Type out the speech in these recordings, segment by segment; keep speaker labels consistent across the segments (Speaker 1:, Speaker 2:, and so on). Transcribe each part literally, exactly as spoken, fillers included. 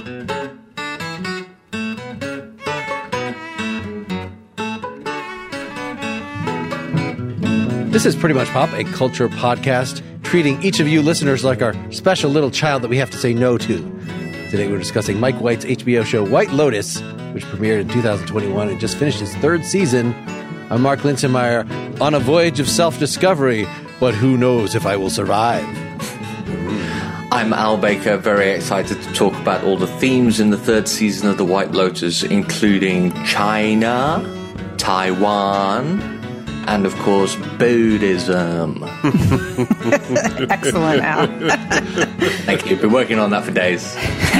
Speaker 1: This is Pretty Much Pop, a culture podcast treating each of you listeners like our special little child that we have to say no to. Today we're discussing Mike White's H B O show White Lotus, which premiered in two thousand twenty-one and just finished its third season. I'm Mark Linsenmeyer, on a voyage of self-discovery, but who knows if I will survive.
Speaker 2: I'm Al Baker, very excited to talk about all the themes in the third season of The White Lotus, including China, Taiwan, and, of course, Buddhism.
Speaker 3: Excellent, Al.
Speaker 2: Thank you. Been working on that for days.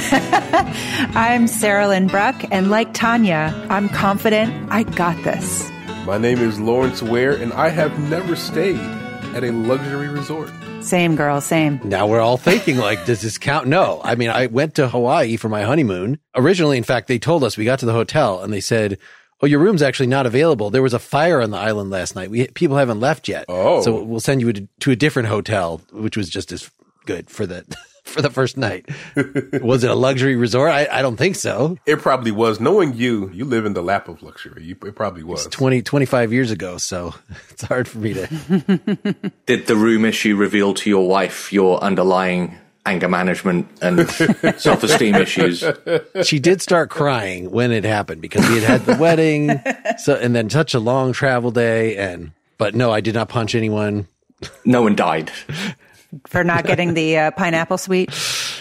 Speaker 3: I'm Sarah Lynn Bruck, and like Tanya, I'm confident I got this.
Speaker 4: My name is Lawrence Ware, and I have never stayed at a luxury resort.
Speaker 3: Same, girl, same.
Speaker 1: Now we're all thinking, like, does this count? No. I mean, I went to Hawaii for my honeymoon. Originally, in fact, they told us, we got to the hotel, and they said, oh, your room's actually not available. There was a fire on the island last night. We people haven't left yet.
Speaker 4: Oh.
Speaker 1: So we'll send you to, to a different hotel, which was just as good for the for the first night. Was it a luxury resort? I, I don't think so.
Speaker 4: It probably was. Knowing you, you live in the lap of luxury. You, it probably was.
Speaker 1: It's twenty, twenty-five years ago, so it's hard for me to.
Speaker 2: Did the room issue reveal to your wife your underlying anger management and self-esteem issues?
Speaker 1: She did start crying when it happened because we had had the wedding, so and then such a long travel day. And but no, I did not punch anyone.
Speaker 2: No one died
Speaker 3: For not getting the uh, pineapple suite?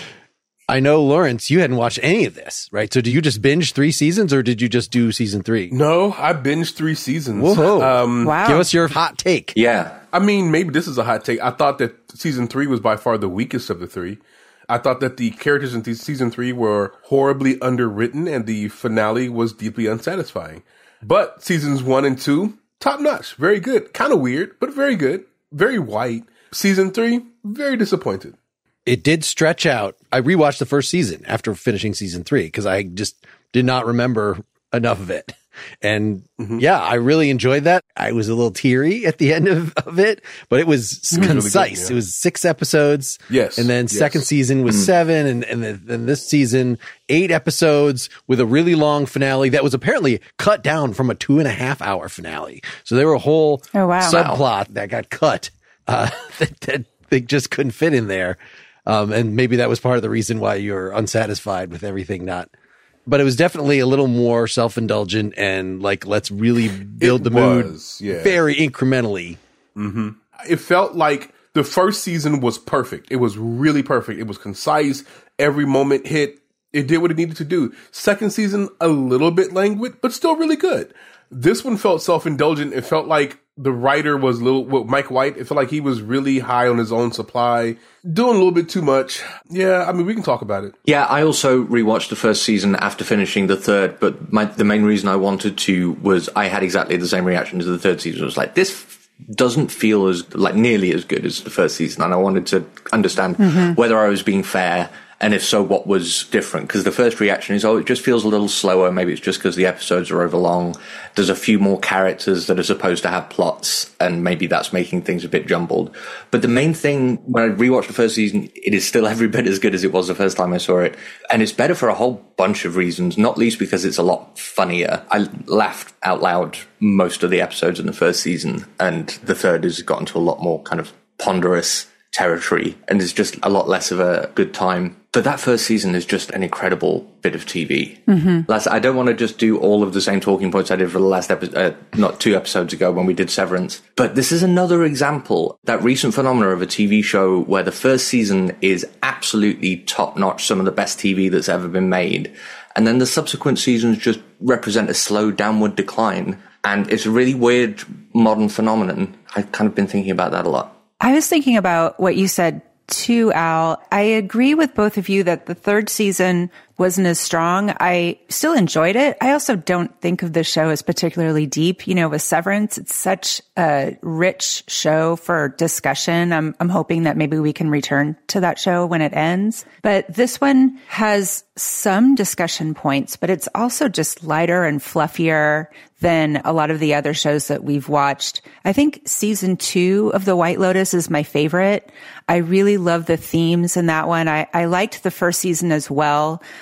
Speaker 1: I know, Lawrence, you hadn't watched any of this, right? So did you just binge three seasons or did you just do season three?
Speaker 4: No, I binged three seasons.
Speaker 1: Whoa.
Speaker 4: Um,
Speaker 3: Wow.
Speaker 1: Give us your hot take.
Speaker 2: Yeah.
Speaker 4: I mean, maybe this is a hot take. I thought that season three was by far the weakest of the three. I thought that the characters in th- season three were horribly underwritten and the finale was deeply unsatisfying. But seasons one and two, top notch, very good. Kind of weird, but very good. Very white. Season three, very disappointed.
Speaker 1: It did stretch out. I rewatched the first season after finishing season three because I just did not remember enough of it. And mm-hmm. yeah, I really enjoyed that. I was a little teary at the end of, of it, but it was
Speaker 4: Mm-hmm.
Speaker 1: concise. Really good, yeah. It was six episodes.
Speaker 4: Yes.
Speaker 1: And then
Speaker 4: yes.
Speaker 1: second season was mm-hmm. seven. And, and then, then this season, eight episodes with a really long finale that was apparently cut down from a two and a half hour finale. So there were a whole
Speaker 3: oh, wow.
Speaker 1: subplot
Speaker 3: wow.
Speaker 1: that got cut, uh, that, that they just couldn't fit in there. Um, and maybe that was part of the reason why you're unsatisfied with everything not. But it was definitely a little more self-indulgent and like, let's really build
Speaker 4: it
Speaker 1: the mood
Speaker 4: was, yeah.
Speaker 1: very incrementally.
Speaker 4: Mm-hmm. It felt like the first season was perfect. It was really perfect. It was concise. Every moment hit. It did what it needed to do. Second season, a little bit languid, but still really good. This one felt self-indulgent. It felt like the writer was a little, well, Mike White, it felt like he was really high on his own supply, doing a little bit too much. Yeah, I mean, we can talk about it.
Speaker 2: Yeah, I also rewatched the first season after finishing the third, but my, the main reason I wanted to was I had exactly the same reaction to the third season. It was like, this f- doesn't feel as, like, nearly as good as the first season, and I wanted to understand mm-hmm. whether I was being fair, and if so, what was different? Because the first reaction is, oh, it just feels a little slower. Maybe it's just because the episodes are overlong. There's a few more characters that are supposed to have plots, and maybe that's making things a bit jumbled. But the main thing, when I rewatched the first season, it is still every bit as good as it was the first time I saw it. And it's better for a whole bunch of reasons, not least because it's a lot funnier. I laughed out loud most of the episodes in the first season, and the third has gotten to a lot more kind of ponderous territory, and it's just a lot less of a good time. But that first season is just an incredible bit of T V. Mm-hmm. Last, I don't want to just do all of the same talking points I did for the last episode, uh, not two episodes ago when we did Severance. But this is another example, that recent phenomena of a T V show where the first season is absolutely top-notch, some of the best T V that's ever been made. And then the subsequent seasons just represent a slow downward decline. And it's a really weird modern phenomenon. I've kind of been thinking about that a lot.
Speaker 3: I was thinking about what you said too, Al. I agree with both of you that the third season wasn't as strong. I still enjoyed it. I also don't think of the show as particularly deep. You know, with Severance, it's such a rich show for discussion. I'm, I'm hoping that maybe we can return to that show when it ends. But this one has some discussion points, but it's also just lighter and fluffier than a lot of the other shows that we've watched. I think season two of The White Lotus is my favorite. I really love the themes in that one. I, I liked the first season as well.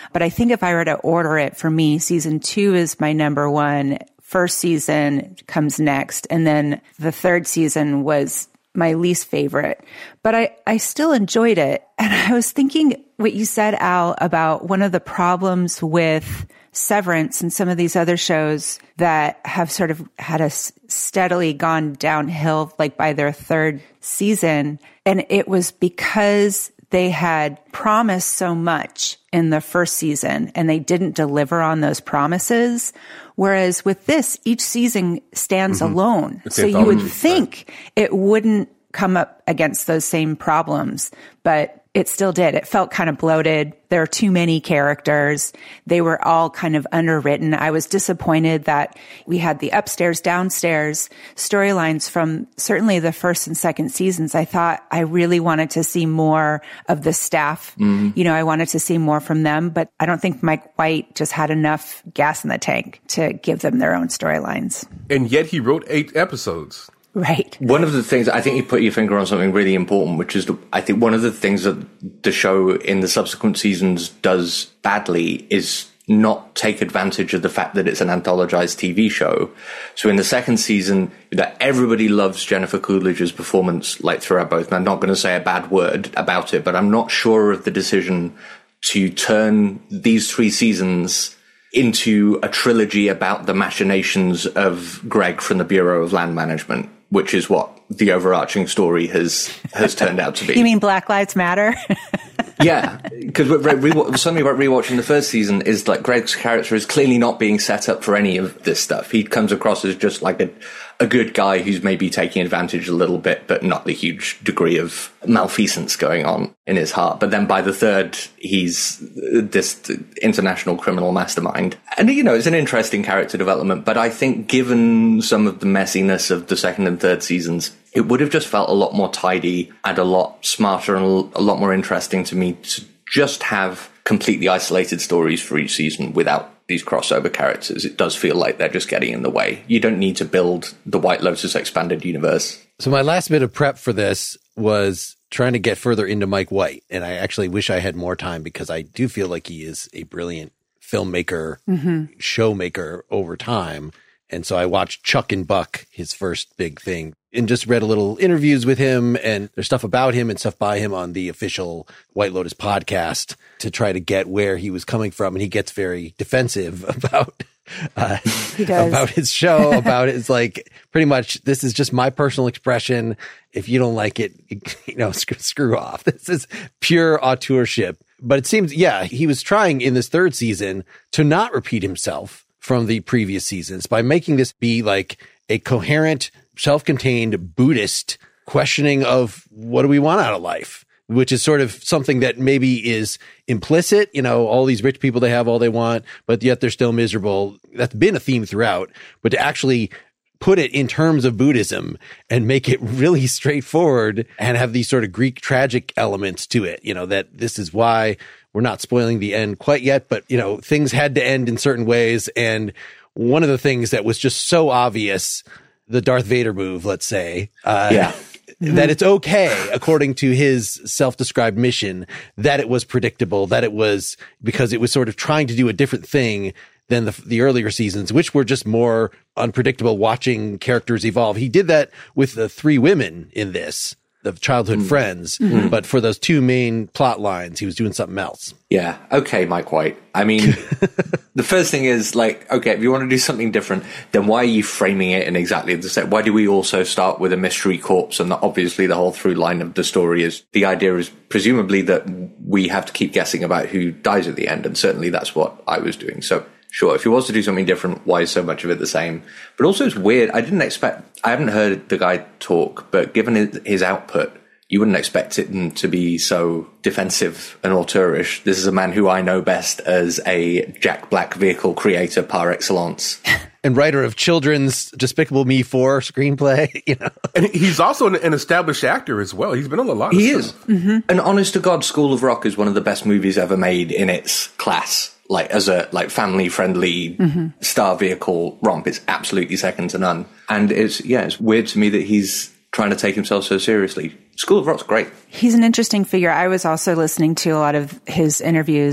Speaker 3: But I think if I were to order it, for me, season two is my number one. First season comes next. And then the third season was my least favorite. But I, I still enjoyed it. And I was thinking what you said, Al, about one of the problems with Severance and some of these other shows that have sort of had us steadily gone downhill, like by their third season. And it was because they had promised so much in the first season and they didn't deliver on those promises. Whereas with this, each season stands mm-hmm. alone. It's so you would think it wouldn't come up against those same problems, but it still did. It felt kind of bloated. There are too many characters. They were all kind of underwritten. I was disappointed that we had the upstairs, downstairs storylines from certainly the first and second seasons. I thought I really wanted to see more of the staff. Mm-hmm. You know, I wanted to see more from them, but I don't think Mike White just had enough gas in the tank to give them their own storylines.
Speaker 4: And yet he wrote eight episodes.
Speaker 3: Right.
Speaker 2: One of the things, I think you put your finger on something really important, which is, the, I think one of the things that the show in the subsequent seasons does badly is not take advantage of the fact that it's an anthologized T V show. So in the second season, that everybody loves Jennifer Coolidge's performance, like throughout both. And I'm not going to say a bad word about it, but I'm not sure of the decision to turn these three seasons into a trilogy about the machinations of Greg from the Bureau of Land Management, which is what the overarching story has has turned out to be.
Speaker 3: You mean Black Lives Matter?
Speaker 2: Yeah, because re- re- something about rewatching the first season is like Greg's character is clearly not being set up for any of this stuff. He comes across as just like a a good guy who's maybe taking advantage a little bit, but not the huge degree of malfeasance going on in his heart. But then by the third, he's this international criminal mastermind. And, you know, it's an interesting character development, but I think given some of the messiness of the second and third seasons, it would have just felt a lot more tidy and a lot smarter and a lot more interesting to me to just have completely isolated stories for each season without these crossover characters. It does feel like they're just getting in the way. You don't need to build the White Lotus expanded universe.
Speaker 1: So my last bit of prep for this was trying to get further into Mike White. And I actually wish I had more time because I do feel like he is a brilliant filmmaker, mm-hmm. showmaker over time. And so I watched Chuck and Buck, his first big thing, and just read a little interviews with him, and there's stuff about him and stuff by him on the official White Lotus podcast to try to get where he was coming from. And he gets very defensive about, uh,
Speaker 3: he does.
Speaker 1: about his show, about it's like pretty much, this is just my personal expression. If you don't like it, you know, screw, screw off. This is pure auteurship. But it seems, yeah, he was trying in this third season to not repeat himself from the previous seasons by making this be like a coherent, self-contained Buddhist questioning of what do we want out of life, which is sort of something that maybe is implicit. You know, all these rich people, they have all they want, but yet they're still miserable. That's been a theme throughout, but to actually put it in terms of Buddhism and make it really straightforward and have these sort of Greek tragic elements to it, you know, that this is why we're not spoiling the end quite yet, but, you know, things had to end in certain ways. And one of the things that was just so obvious, the Darth Vader move, let's say, uh,
Speaker 2: yeah.
Speaker 1: mm-hmm. that it's okay, according to his self-described mission, that it was predictable, that it was because it was sort of trying to do a different thing than the, the earlier seasons, which were just more unpredictable, watching characters evolve. He did that with the three women in this, the childhood mm. friends, mm-hmm. but for those two main plot lines, he was doing something else.
Speaker 2: Yeah. Okay, Mike White. I mean, the first thing is like, okay, if you want to do something different, then why are you framing it in exactly the same? Why do we also start with a mystery corpse? And obviously the whole through line of the story is, the idea is presumably that we have to keep guessing about who dies at the end. And certainly that's what I was doing. So sure, if he wants to do something different, why is so much of it the same? But also it's weird. I didn't expect, I haven't heard the guy talk, but given his, his output, you wouldn't expect it to be so defensive and auteurish. This is a man who I know best as a Jack Black vehicle creator par excellence.
Speaker 1: And writer of children's Despicable Me four screenplay, you know.
Speaker 4: And he's also an, an established actor as well. He's been on a lot of
Speaker 2: he
Speaker 4: stuff.
Speaker 2: He is. Mm-hmm. And honest to God, School of Rock is one of the best movies ever made in its class. Like as a like family friendly mm-hmm. star vehicle romp, it's absolutely second to none. And it's yeah, it's weird to me that he's trying to take himself so seriously. School of Rock's great.
Speaker 3: He's an interesting figure. I was also listening to a lot of his interviews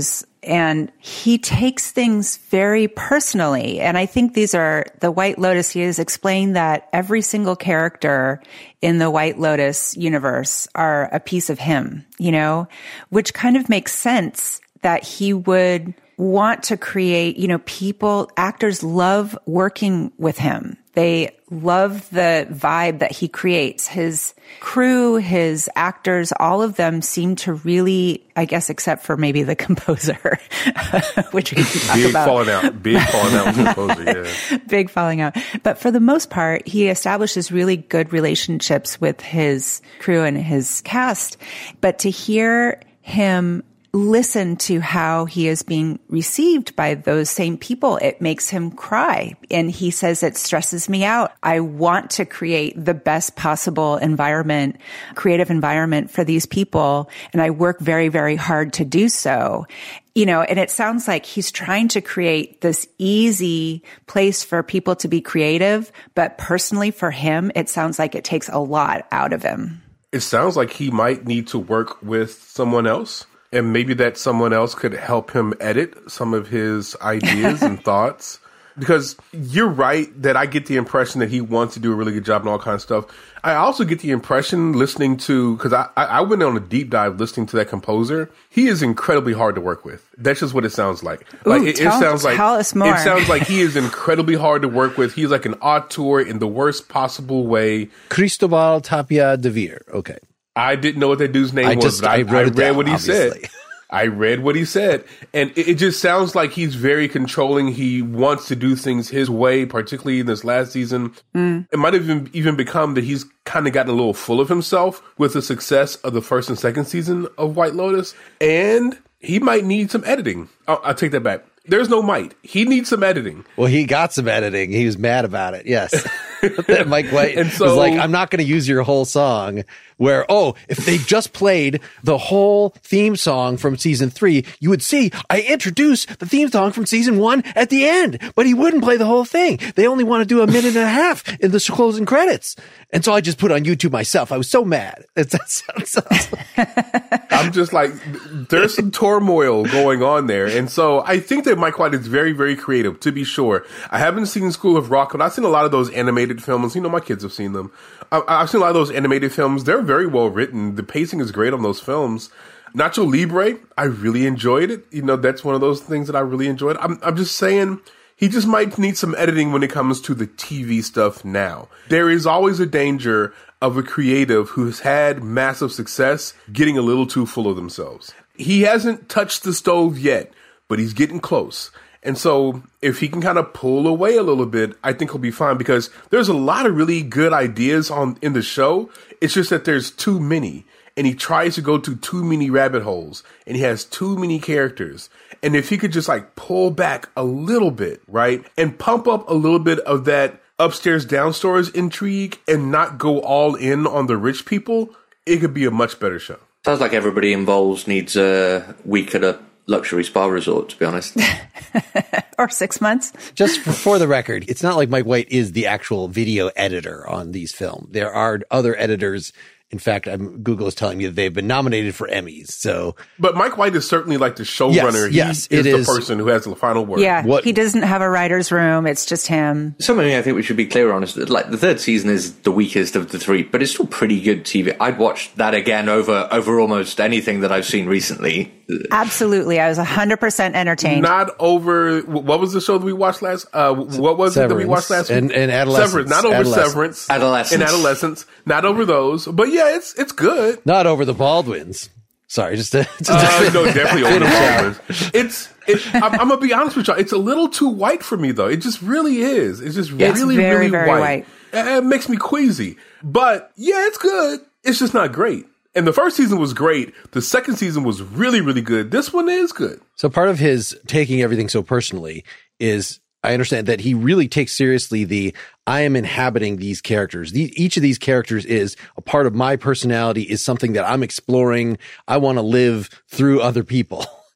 Speaker 3: And he takes things very personally. And I think these are the White Lotus. He has explained that every single character in the White Lotus universe are a piece of him, you know, which kind of makes sense that he would want to create, you know, people, actors love working with him. They love the vibe that he creates. His crew, his actors, all of them seem to really, I guess, except for maybe the composer, which we can talk
Speaker 4: Big
Speaker 3: about.
Speaker 4: falling out. Big falling out with the composer, yeah.
Speaker 3: Big falling out. But for the most part, he establishes really good relationships with his crew and his cast. But to hear him listen to how he is being received by those same people, it makes him cry. And he says, it stresses me out. I want to create the best possible environment, creative environment for these people. And I work very, very hard to do so. You know, and it sounds like he's trying to create this easy place for people to be creative. But personally for him, it sounds like it takes a lot out of him.
Speaker 4: It sounds like he might need to work with someone else. And maybe that someone else could help him edit some of his ideas and thoughts. Because you're right that I get the impression that he wants to do a really good job and all kinds of stuff. I also get the impression listening to, because I, I went on a deep dive listening to that composer. He is incredibly hard to work with. That's just what it sounds like.
Speaker 3: Ooh,
Speaker 4: like it,
Speaker 3: tell,
Speaker 4: it sounds like
Speaker 3: tell us more.
Speaker 4: It sounds like he is incredibly hard to work with. He's like an auteur in the worst possible way.
Speaker 1: Cristobal Tapia de Veer. Okay.
Speaker 4: I didn't know what that dude's name
Speaker 1: I
Speaker 4: was,
Speaker 1: just,
Speaker 4: but I,
Speaker 1: I, wrote
Speaker 4: I
Speaker 1: it
Speaker 4: read
Speaker 1: down,
Speaker 4: what he
Speaker 1: obviously.
Speaker 4: said. I read what he said, and it, it just sounds like he's very controlling. He wants to do things his way, particularly in this last season. Mm. It might have even, even become that he's kind of gotten a little full of himself with the success of the first and second season of White Lotus, and he might need some editing. Oh, I'll take that back. There's no might. He needs some editing.
Speaker 1: Well, he got some editing. He was mad about it. Yes. Mike White
Speaker 4: and so,
Speaker 1: was like, I'm not going to use your whole song. Where, oh, if they just played the whole theme song from season three, you would see I introduced the theme song from season one at the end, but he wouldn't play the whole thing. They only want to do a minute and a half in the closing credits. And so I just put it on YouTube myself. I was so mad. It's, that sounds,
Speaker 4: I'm just like, there's some turmoil going on there. And so I think that Mike White is very, very creative, to be sure. I haven't seen School of Rock, but I've seen a lot of those animated films. You know, my kids have seen them. I've seen a lot of those animated films. They're very well written. The pacing is great on those films. Nacho Libre, I really enjoyed it. You know, that's one of those things that I really enjoyed. I'm, I'm just saying, he just might need some editing when it comes to the T V stuff now. There is always a danger of a creative who's had massive success getting a little too full of themselves. He hasn't touched the stove yet, but he's getting close. And so if he can kind of pull away a little bit, I think he'll be fine, because there's a lot of really good ideas on in the show. It's just that there's too many, and he tries to go to too many rabbit holes, and he has too many characters. And if he could just like pull back a little bit, right, and pump up a little bit of that upstairs downstairs intrigue and not go all in on the rich people, it could be a much better show.
Speaker 2: Sounds like everybody involved needs a week at a luxury spa resort, to be honest.
Speaker 3: Or six months.
Speaker 1: Just for, for the record, it's not like Mike White is the actual video editor on these films. There are other editors. In fact, I'm, Google is telling me that they've been nominated for Emmys. So,
Speaker 4: but Mike White is certainly like the showrunner.
Speaker 1: Yes, yes,
Speaker 4: he is
Speaker 1: it
Speaker 4: the
Speaker 1: is.
Speaker 4: person who has the final word.
Speaker 3: Yeah,
Speaker 1: What,
Speaker 3: he doesn't have a writer's room. It's just him.
Speaker 2: Something I think we should be clear on is that, like, the third season is the weakest of the three, but it's still pretty good T V. I'd watch that again over over almost anything that I've seen recently.
Speaker 3: Absolutely, I was one hundred percent entertained.
Speaker 4: Not over. What was the show that we watched last? Uh, what was
Speaker 1: Severance
Speaker 4: it that we watched last week?
Speaker 1: and, and Adolescence.
Speaker 4: Severance, not over
Speaker 1: Adolescence.
Speaker 4: Severance.
Speaker 2: Adolescence.
Speaker 4: And Adolescence. Not over those. But yeah, it's it's good.
Speaker 1: Not over the Baldwins. Sorry, just to, just to
Speaker 4: Uh, no, definitely over the Baldwins. It's. It, I'm, I'm gonna be honest with y'all. It's a little too white for me, though. It just really is. It's just
Speaker 3: It's
Speaker 4: really,
Speaker 3: very,
Speaker 4: really
Speaker 3: very
Speaker 4: white.
Speaker 3: white.
Speaker 4: It, it makes me queasy. But yeah, it's good. It's just not great. And the first season was great. The second season was really, really good. This one is good.
Speaker 1: So part of his taking everything so personally is, I understand that he really takes seriously the, I am inhabiting these characters. The, each of these characters is a part of my personality, is something that I'm exploring. I want to live through other people.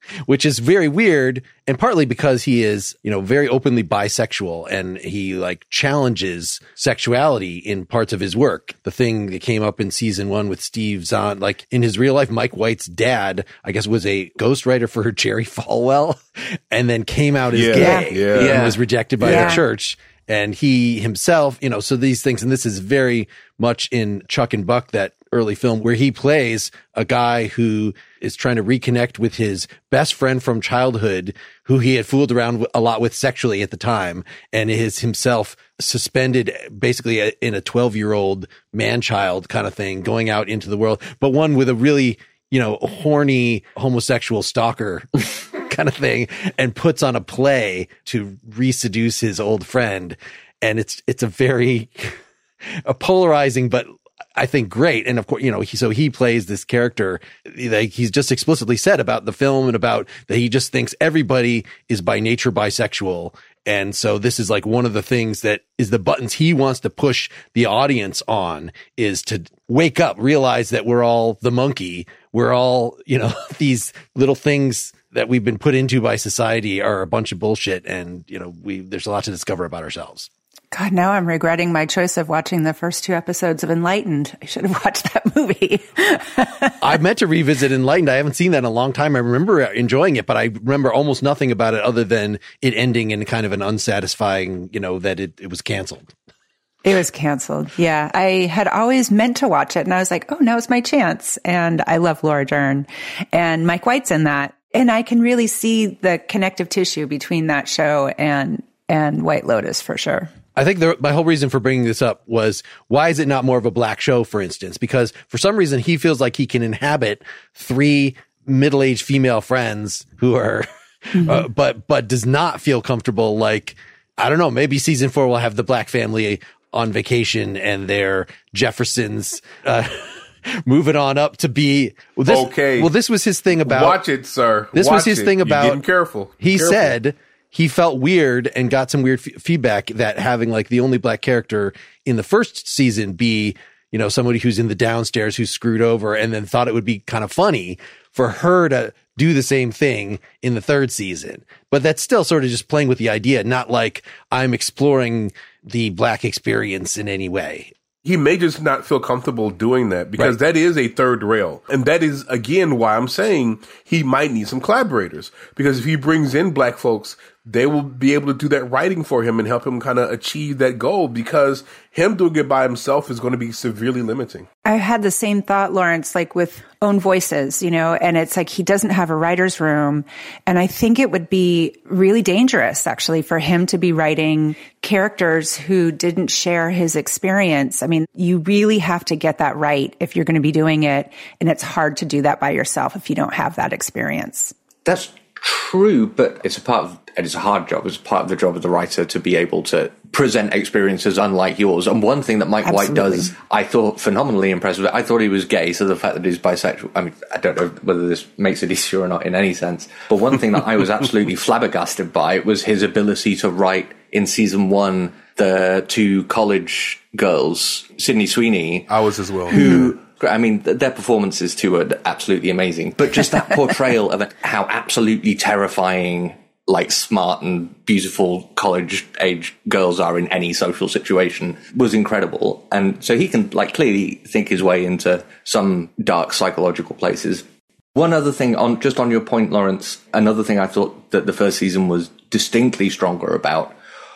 Speaker 1: which is very weird, and partly because he is, you know, very openly bisexual, and he like challenges sexuality in parts of his work. The thing that came up in season one with Steve Zahn, like in his real life, Mike White's dad, I guess, was a ghostwriter for Jerry Falwell, and then came out as
Speaker 4: yeah,
Speaker 1: gay
Speaker 4: yeah.
Speaker 1: and was rejected by
Speaker 3: yeah.
Speaker 1: the church. And he himself, you know, so these things, and this is very much in Chuck and Buck, that early film, where he plays a guy who is trying to reconnect with his best friend from childhood, who he had fooled around a lot with sexually at the time, and is himself suspended basically in a twelve year old man child kind of thing, going out into the world, but one with a really, you know, horny homosexual stalker kind of thing, and puts on a play to re-seduce his old friend. And it's, it's a very a polarizing, but I think great. And of course, you know, he, so he plays this character. Like, he's just explicitly said about the film and about that he just thinks everybody is by nature bisexual. And so this is like one of the things that is the buttons he wants to push the audience on, is to wake up, realize that we're all the monkey. We're all, you know, these little things that we've been put into by society are a bunch of bullshit. And, you know, we, there's a lot to discover about ourselves.
Speaker 3: God, now I'm regretting my choice of watching the first two episodes of Enlightened. I should have watched that movie.
Speaker 1: I meant to revisit Enlightened. I haven't seen that in a long time. I remember enjoying it, but I remember almost nothing about it other than it ending in kind of an unsatisfying, you know, that it, it was canceled.
Speaker 3: It was canceled. Yeah. I had always meant to watch it, and I was like, oh, now's my chance. And I love Laura Dern, and Mike White's in that. And I can really see the connective tissue between that show and, and White Lotus for sure.
Speaker 1: I think the, my whole reason for bringing this up was, why is it not more of a black show, for instance? Because for some reason he feels like he can inhabit three middle-aged female friends who are, mm-hmm. uh, but, but does not feel comfortable. Like, I don't know, maybe season four will have the black family on vacation and their Jeffersons, uh, moving on up to be well, this,
Speaker 4: okay.
Speaker 1: Well, this was his thing about,
Speaker 4: watch it, sir.
Speaker 1: This
Speaker 4: Watch
Speaker 1: was his
Speaker 4: it.
Speaker 1: thing about,
Speaker 4: You're getting careful.
Speaker 1: He
Speaker 4: careful.
Speaker 1: said, he felt weird and got some weird f- feedback that having like the only black character in the first season be, you know, somebody who's in the downstairs who's screwed over, and then thought it would be kind of funny for her to do the same thing in the third season. But that's still sort of just playing with the idea, not like I'm exploring the black experience in any way.
Speaker 4: He may just not feel comfortable doing that, because
Speaker 1: Right.
Speaker 4: that is a third rail. And that is, again, why I'm saying he might need some collaborators. Because if he brings in black folks, they will be able to do that writing for him and help him kind of achieve that goal, because him doing it by himself is going to be severely limiting.
Speaker 3: I had the same thought, Lawrence, like with Own Voices, you know, and it's like he doesn't have a writer's room. And I think it would be really dangerous, actually, for him to be writing characters who didn't share his experience. I mean, you really have to get that right if you're going to be doing it. And it's hard to do that by yourself if you don't have that experience.
Speaker 2: That's true, but it's a part of, and it's a hard job. It's part of the job of the writer to be able to present experiences unlike yours. And one thing that Mike
Speaker 3: Absolutely.
Speaker 2: White does, I thought phenomenally impressive. I thought he was gay, so the fact that he's bisexual, I mean, I don't know whether this makes it easier or not in any sense. But one thing that I was absolutely flabbergasted by was his ability to write in season one the two college girls, Sydney Sweeney.
Speaker 4: I was as well.
Speaker 2: Who, I mean, their performances too are absolutely amazing. But just that portrayal of how absolutely terrifying, like, smart and beautiful college-age girls are in any social situation was incredible. And so he can, like, clearly think his way into some dark psychological places. One other thing, on just on your point, Lawrence, another thing I thought that the first season was distinctly stronger about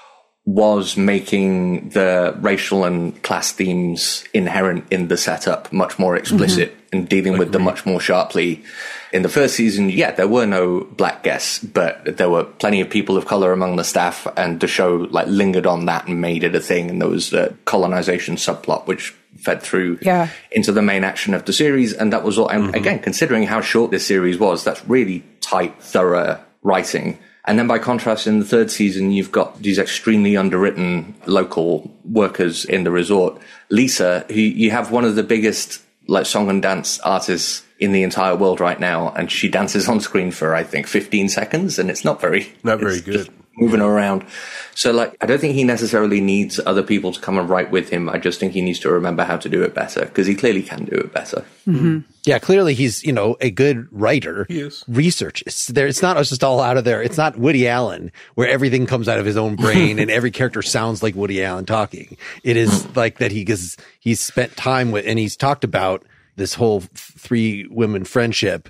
Speaker 2: was making the racial and class themes inherent in the setup much more explicit, mm-hmm. and dealing with them much more sharply. In the first season, yeah, there were no black guests, but there were plenty of people of color among the staff, and the show like lingered on that and made it a thing. And there was a colonization subplot which fed through
Speaker 3: yeah.
Speaker 2: into the main action of the series. And that was all, and mm-hmm. again, considering how short this series was, that's really tight, thorough writing. And then by contrast, in the third season, you've got these extremely underwritten local workers in the resort. Lisa, who you have one of the biggest like song and dance artists in the entire world right now, and she dances on screen for, I think, fifteen seconds, and it's not very...
Speaker 4: Not very
Speaker 2: it's
Speaker 4: good.
Speaker 2: just moving around. So, like, I don't think he necessarily needs other people to come and write with him. I just think he needs to remember how to do it better, because he clearly can do it better.
Speaker 3: Mm-hmm.
Speaker 1: Yeah, clearly he's, you know, a good writer.
Speaker 4: He is.
Speaker 1: Research. It's there. It's not just all out of there. It's not Woody Allen, where everything comes out of his own brain and every character sounds like Woody Allen talking. It is like that he because he's spent time with, and he's talked about this whole three women friendship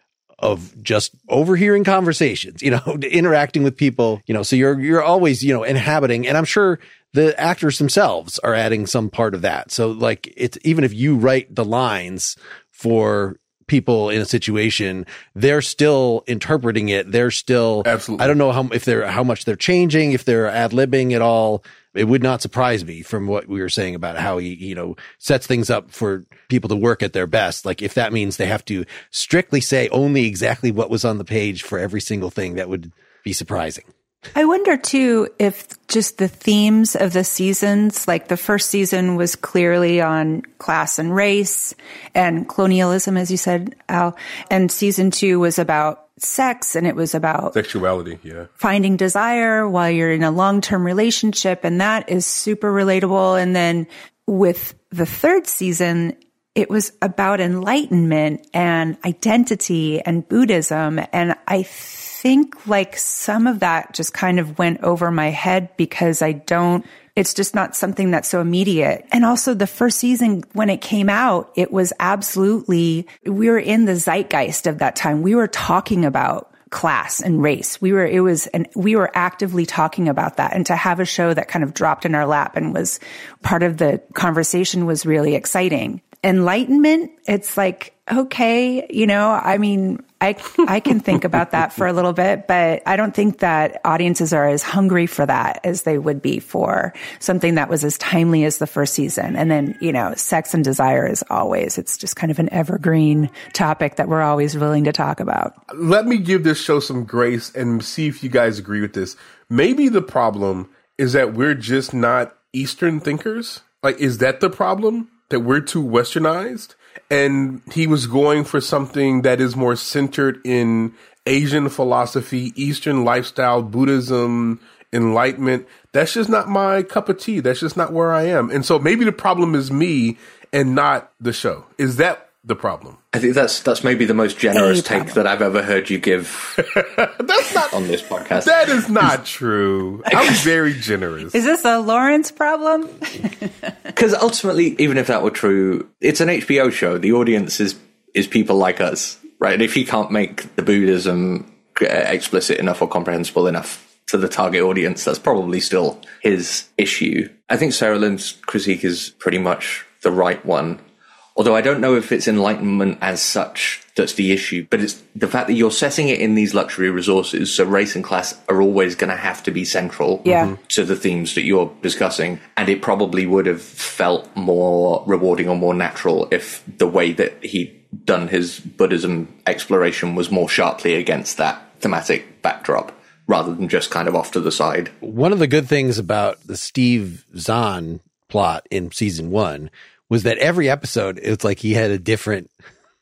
Speaker 1: of just overhearing conversations, you know, interacting with people, you know, so you're, you're always, you know, inhabiting, and I'm sure the actors themselves are adding some part of that. So like, it's even if you write the lines for people in a situation, they're still interpreting it. They're still,
Speaker 4: absolutely.
Speaker 1: I don't know how, if they're, how much they're changing, if they're ad-libbing at all. It would not surprise me from what we were saying about how he, you know, sets things up for people to work at their best. Like if that means they have to strictly say only exactly what was on the page for every single thing, that would be surprising.
Speaker 3: I wonder too if just the themes of the seasons, like the first season was clearly on class and race and colonialism, as you said, Al, and season two was about sex, and it was about
Speaker 4: sexuality, yeah,
Speaker 3: finding desire while you're in a long-term relationship, and that is super relatable. And then with the third season, it was about enlightenment and identity and Buddhism, and I think like some of that just kind of went over my head because I don't, it's just not something that's so immediate. And also the first season, when it came out, it was absolutely, we were in the zeitgeist of that time. We were talking about class and race. We were, it was, and we were actively talking about that. And to have a show that kind of dropped in our lap and was part of the conversation was really exciting. Enlightenment, it's like, okay, you know, I mean, I, I can think about that for a little bit, but I don't think that audiences are as hungry for that as they would be for something that was as timely as the first season. And then, you know, sex and desire is always, it's just kind of an evergreen topic that we're always willing to talk about.
Speaker 4: Let me give this show some grace and see if you guys agree with this. Maybe the problem is that we're just not Eastern thinkers. Like, is that the problem? That we're too westernized? And he was going for something that is more centered in Asian philosophy, Eastern lifestyle, Buddhism, enlightenment. That's just not my cup of tea. That's just not where I am. And so maybe the problem is me and not the show. Is that the problem?
Speaker 2: I think that's that's maybe the most generous take that I've ever heard you give
Speaker 4: that's not,
Speaker 2: on this podcast.
Speaker 4: That is not true. I'm very generous.
Speaker 3: Is this a Lawrence problem?
Speaker 2: Because ultimately, even if that were true, it's an H B O show. The audience is, is people like us, right? And if he can't make the Buddhism explicit enough or comprehensible enough to the target audience, that's probably still his issue. I think Sarah Lynn's critique is pretty much the right one. Although I don't know if it's enlightenment as such that's the issue, but it's the fact that you're setting it in these luxury resources, so race and class are always going to have to be central
Speaker 3: yeah.
Speaker 2: to the themes that you're discussing, and it probably would have felt more rewarding or more natural if the way that he'd done his Buddhism exploration was more sharply against that thematic backdrop, rather than just kind of off to the side.
Speaker 1: One of the good things about the Steve Zahn plot in season one was that every episode, it's like he had a different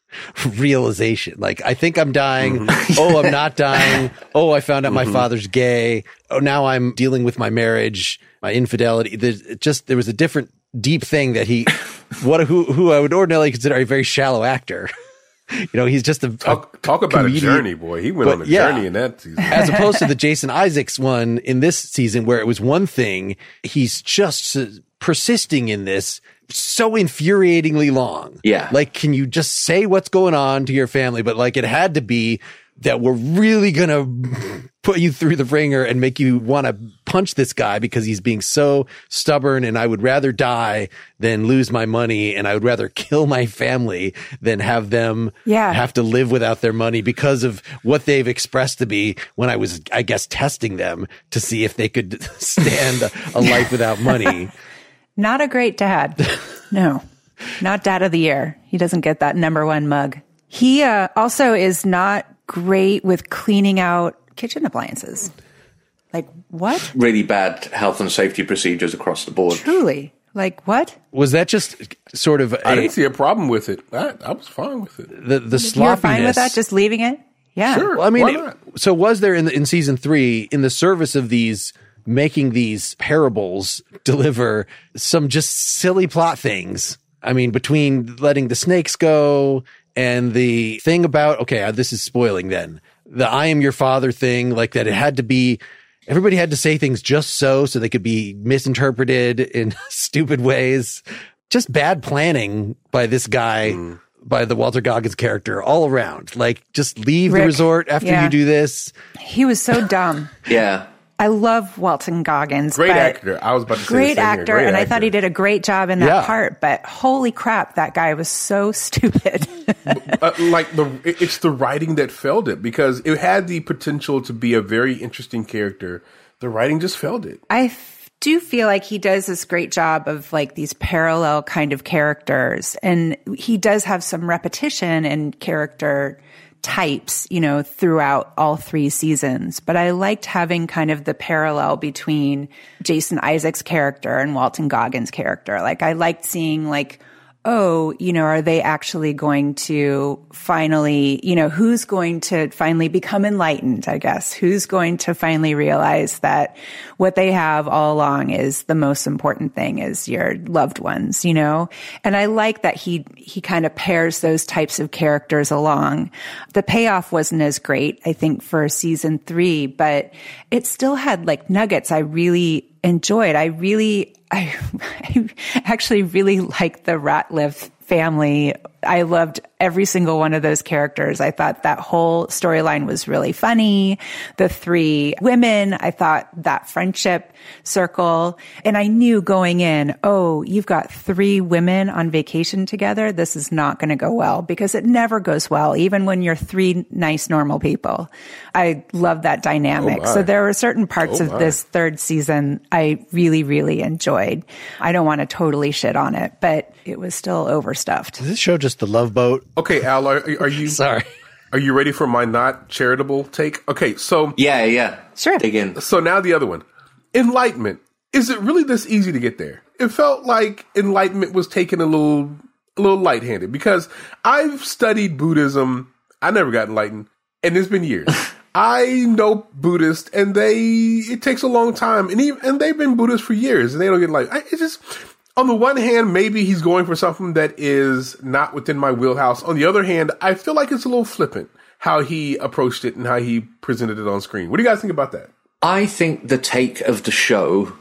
Speaker 1: realization. Like, I think I'm dying. Mm-hmm. Oh, I'm not dying. Oh, I found out mm-hmm. my father's gay. Oh, now I'm dealing with my marriage, my infidelity. There's just, there was a different deep thing that he, what, who, who I would ordinarily consider a very shallow actor. You know, he's just a
Speaker 4: talk,
Speaker 1: a
Speaker 4: talk about
Speaker 1: comedian.
Speaker 4: a journey, boy. He went
Speaker 1: But,
Speaker 4: on a
Speaker 1: yeah,
Speaker 4: journey in that season,
Speaker 1: as opposed to the Jason Isaacs one in this season, where it was one thing. He's just persisting in this so infuriatingly long.
Speaker 2: Yeah,
Speaker 1: like, can you just say what's going on to your family? But like, it had to be that we're really gonna put you through the ringer and make you want to punch this guy because he's being so stubborn, and I would rather die than lose my money, and I would rather kill my family than have them
Speaker 3: yeah.
Speaker 1: have to live without their money because of what they've expressed to me when I was, I guess, testing them to see if they could stand a, a life without money.
Speaker 3: Not a great dad. No, not dad of the year. He doesn't get that number one mug. He uh, also is not great with cleaning out kitchen appliances. Like, what?
Speaker 2: Really bad health and safety procedures across the board.
Speaker 3: Truly. Like, what?
Speaker 1: Was that just sort of a,
Speaker 4: I didn't see a problem with it. I, I was fine with it.
Speaker 1: The, the sloppiness.
Speaker 3: You were fine with that, just leaving it? Yeah.
Speaker 4: Sure.
Speaker 1: Well, I mean,
Speaker 4: why not?
Speaker 1: it- so was there in the, in season three, in the service of these making these parables deliver some just silly plot things? I mean, between letting the snakes go and the thing about, okay, this is spoiling then, the I am your father thing, like that it had to be, everybody had to say things just so, so they could be misinterpreted in stupid ways. Just bad planning by this guy, mm. by the Walter Goggins character all around. Like, just leave
Speaker 3: Rick,
Speaker 1: the resort after
Speaker 3: yeah.
Speaker 1: you do this.
Speaker 3: He was so dumb.
Speaker 2: Yeah.
Speaker 3: I love Walton Goggins.
Speaker 4: Great
Speaker 3: but
Speaker 4: actor. I was about to say
Speaker 3: great
Speaker 4: the same here.
Speaker 3: actor,
Speaker 4: Great
Speaker 3: and
Speaker 4: actor.
Speaker 3: I thought he did a great job in that
Speaker 1: Yeah.
Speaker 3: part. But holy crap, that guy was so stupid.
Speaker 4: uh, like the it- it's the writing that failed it, because it had the potential to be a very interesting character. The writing just failed it.
Speaker 3: I f- do feel like he does this great job of like these parallel kind of characters, and he does have some repetition in character types, you know, throughout all three seasons. But I liked having kind of the parallel between Jason Isaacs' character and Walton Goggins' character. Like, I liked seeing like, oh, you know, are they actually going to finally, you know, who's going to finally become enlightened, I guess? Who's going to finally realize that what they have all along is the most important thing, is your loved ones, you know? And I like that he, he kind of pairs those types of characters along. The payoff wasn't as great, I think, for season three, but it still had like nuggets I really enjoyed. I really, I, I actually really liked the Ratliff family. I loved every single one of those characters. I thought that whole storyline was really funny. The three women, I thought that friendship circle. And I knew going in, oh, you've got three women on vacation together. This is not going to go well, because it never goes well, even when you're three nice, normal people. I love that dynamic.
Speaker 4: Oh,
Speaker 3: so there were certain parts
Speaker 4: Oh,
Speaker 3: of
Speaker 4: my.
Speaker 3: this third season I really, really enjoyed. I don't want to totally shit on it, but it was still overstuffed.
Speaker 1: Is this show just the Love Boat?
Speaker 4: Okay, Al, are, are you
Speaker 1: Sorry.
Speaker 4: are you ready for my not charitable take? Okay, so
Speaker 2: Yeah, yeah.
Speaker 3: Sure.
Speaker 2: Dig in.
Speaker 4: so now the other one, enlightenment. Is it really this easy to get there? It felt like enlightenment was taken a little a little lightheaded, because I've studied Buddhism. I never got enlightened, and it's been years. I know Buddhists, and they it takes a long time, and even, and they've been Buddhists for years, and they don't get like I, it's just. On the one hand, maybe he's going for something that is not within my wheelhouse. On the other hand, I feel like it's a little flippant how he approached it and how he presented it on screen. What do you guys think about that?
Speaker 2: I think the take of the show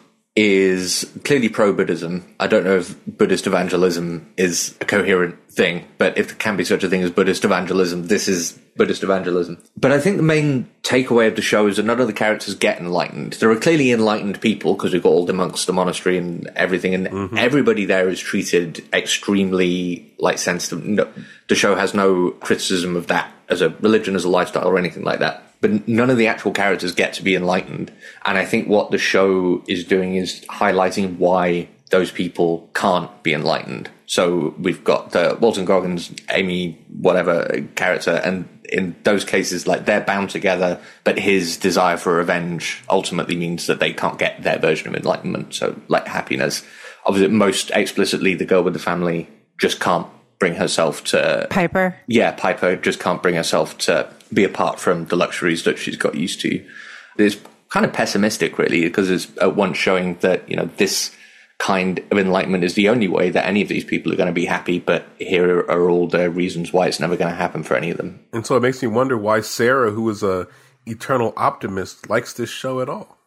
Speaker 2: is clearly pro-Buddhism. I don't know if Buddhist evangelism is a coherent thing, but if there can be such a thing as Buddhist evangelism, this is Buddhist evangelism. But I think the main takeaway of the show is that none of the characters get enlightened. There are clearly enlightened people, because we've got all the monks, the monastery and everything, and mm-hmm. everybody there is treated extremely like sensitive. No, the show has no criticism of that as a religion, as a lifestyle, or anything like that. But none of the actual characters get to be enlightened. And I think what the show is doing is highlighting why those people can't be enlightened. So we've got the Walton Goggins, Amy, whatever character, and in those cases, like, they're bound together, but his desire for revenge ultimately means that they can't get their version of enlightenment. So, like, happiness. Obviously, most explicitly, the girl with the family just can't bring herself to...
Speaker 3: Piper?
Speaker 2: Yeah, Piper just can't bring herself to be apart from the luxuries that she's got used to. It's kind of pessimistic, really, because it's at once showing that, you know, this kind of enlightenment is the only way that any of these people are going to be happy, but here are all the reasons why it's never going to happen for any of them.
Speaker 4: And so it makes me wonder why Sarah, who is a eternal optimist, likes this show at all.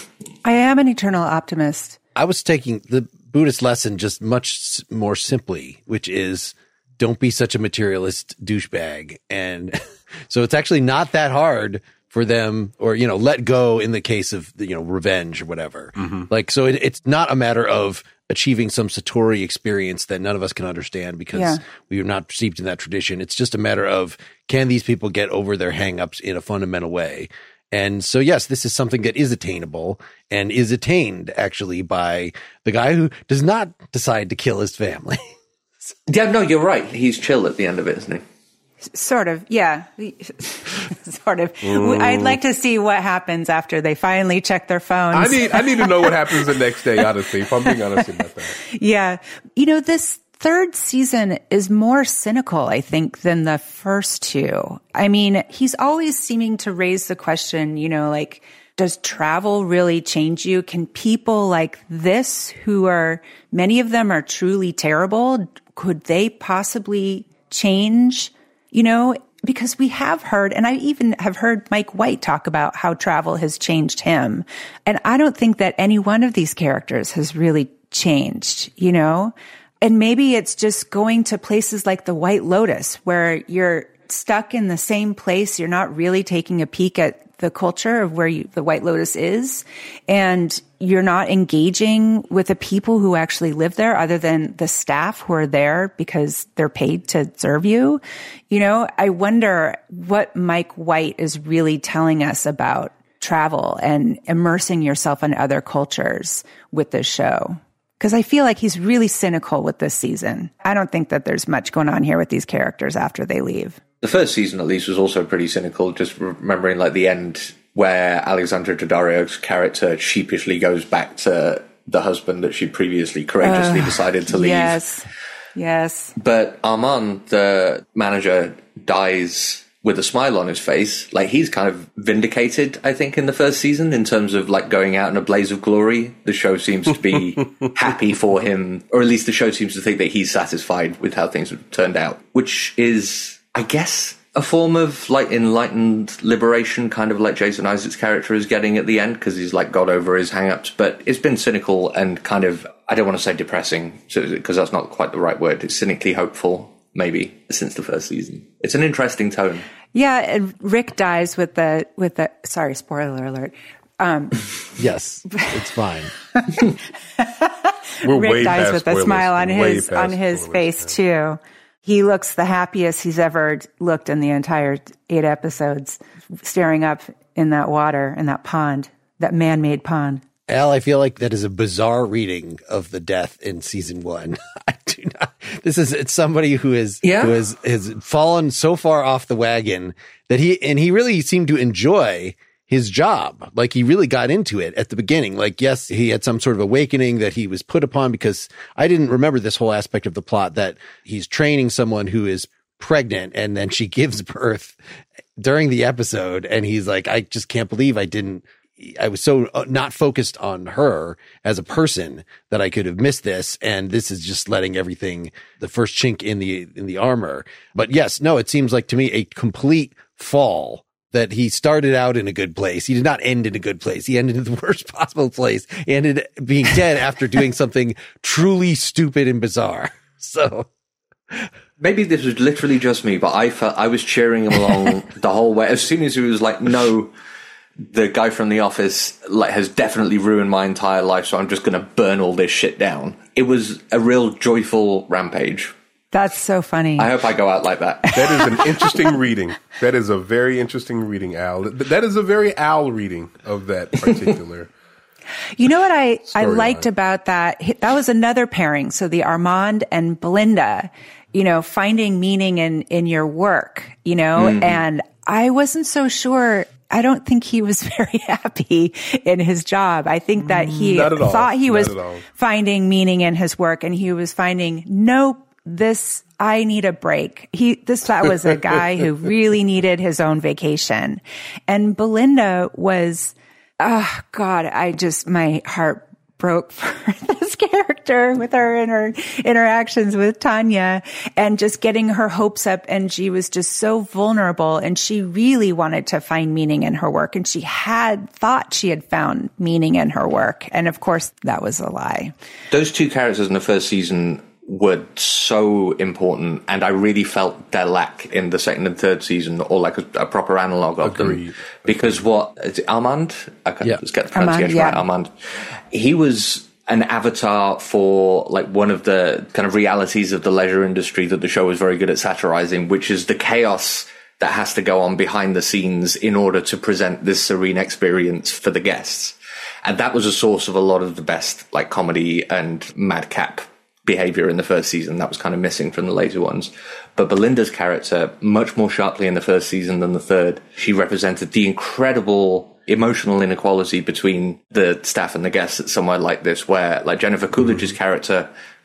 Speaker 3: I am an eternal optimist.
Speaker 1: I was taking the Buddhist lesson just much more simply, which is don't be such a materialist douchebag. And so it's actually not that hard for them, or, you know, let go in the case of, you know, revenge or whatever. Mm-hmm. Like, so it, it's not a matter of achieving some Satori experience that none of us can understand because yeah. we are not steeped in that tradition. It's just a matter of, can these people get over their hangups in a fundamental way? And so, yes, this is something that is attainable and is attained actually by the guy who does not decide to kill his family.
Speaker 2: Yeah, no, you're right. He's chill at the end of it, isn't he?
Speaker 3: Sort of, yeah. Sort of. Mm. I'd like to see what happens after they finally check their phones.
Speaker 4: I need I need to know what happens the next day, honestly, if I'm being honest about that.
Speaker 3: Yeah. You know, this third season is more cynical, I think, than the first two. I mean, he's always seeming to raise the question, you know, like, does travel really change you? Can people like this, who are, many of them are truly terrible, could they possibly change? You know, because we have heard, and I even have heard Mike White talk about how travel has changed him. And I don't think that any one of these characters has really changed, you know? And maybe it's just going to places like the White Lotus, where you're stuck in the same place. You're not really taking a peek at the culture of where you, the White Lotus is, and you're not engaging with the people who actually live there other than the staff who are there because they're paid to serve you. You know, I wonder what Mike White is really telling us about travel and immersing yourself in other cultures with this show. Because I feel like he's really cynical with this season. I don't think that there's much going on here with these characters after they leave.
Speaker 2: The first season, at least, was also pretty cynical, just remembering, like, the end where Alexandra Daddario's character sheepishly goes back to the husband that she previously courageously uh, decided to leave.
Speaker 3: Yes, yes.
Speaker 2: But Armand, the manager, dies with a smile on his face. Like, he's kind of vindicated, I think, in the first season in terms of, like, going out in a blaze of glory. The show seems to be happy for him, or at least the show seems to think that he's satisfied with how things have turned out, which is, I guess, a form of, like, enlightened liberation, kind of like Jason Isaacs' character is getting at the end, because he's, like, got over his hang-ups. But it's been cynical and kind of, I don't want to say depressing, because that's not quite the right word. It's cynically hopeful, maybe, since the first season. It's an interesting tone.
Speaker 3: Yeah, and Rick dies with the, with the, sorry, spoiler alert. Um,
Speaker 1: yes, it's fine.
Speaker 4: We're
Speaker 3: Rick
Speaker 4: way
Speaker 3: dies
Speaker 4: past
Speaker 3: with
Speaker 4: spoilers.
Speaker 3: a smile on
Speaker 4: Way
Speaker 3: his,
Speaker 4: past
Speaker 3: on his
Speaker 4: spoilers,
Speaker 3: face,
Speaker 4: yeah.
Speaker 3: too. He looks the happiest he's ever looked in the entire eight episodes, staring up in that water, in that pond, that man-made pond.
Speaker 1: Al, I feel like that is a bizarre reading of the death in season one. I do not. This is it's somebody who is
Speaker 2: yeah.
Speaker 1: who has has fallen so far off the wagon that he and he really seemed to enjoy his job. Like, he really got into it at the beginning. Like, yes, he had some sort of awakening that he was put upon, because I didn't remember this whole aspect of the plot that he's training someone who is pregnant and then she gives birth during the episode. And he's like, I just can't believe I didn't, I was so not focused on her as a person that I could have missed this. And this is just letting everything, the first chink in the, in the armor. But yes, no, it seems like to me a complete fall. That he started out in a good place. He did not end in a good place. He ended in the worst possible place. He ended being dead after doing something truly stupid and bizarre. So
Speaker 2: maybe this was literally just me, but I felt I was cheering him along the whole way. As soon as he was like, no, the guy from The Office like has definitely ruined my entire life, so I'm just going to burn all this shit down. It was a real joyful rampage.
Speaker 3: That's so funny.
Speaker 2: I hope I go out like that.
Speaker 4: That is an interesting reading. That is a very interesting reading, Al. That is a very Al reading of that particular.
Speaker 3: You know what I, I liked
Speaker 4: line.
Speaker 3: about that? That was another pairing. So the Armand and Belinda, you know, finding meaning in, in your work, you know, mm-hmm. and I wasn't so sure. I don't think he was very happy in his job. I think that he thought he was finding meaning in his work, and he was finding, nope, this, I need a break. He, this, that was a guy who really needed his own vacation. And Belinda was, oh God, I just, my heart broke for this character with her and her interactions with Tanya and just getting her hopes up. And she was just so vulnerable, and she really wanted to find meaning in her work. And she had thought she had found meaning in her work. And of course, that was a lie.
Speaker 2: Those two characters in the first season were so important, and I really felt their lack in the second and third season, or like a, a proper analog of
Speaker 4: Agreed.
Speaker 2: them. Because what is it, Armand? I can't
Speaker 1: yeah.
Speaker 2: just get the pronunciation
Speaker 3: Armand, yeah.
Speaker 2: right. Armand. He was an avatar for like one of the kind of realities of the leisure industry that the show was very good at satirizing, which is the chaos that has to go on behind the scenes in order to present this serene experience for the guests. And that was a source of a lot of the best like comedy and madcap behavior in the first season that was kind of missing from the later ones. But Belinda's character, much more sharply in the first season than the third, she represented the incredible emotional inequality between the staff and the guests at somewhere like this, where like Jennifer Coolidge's mm. character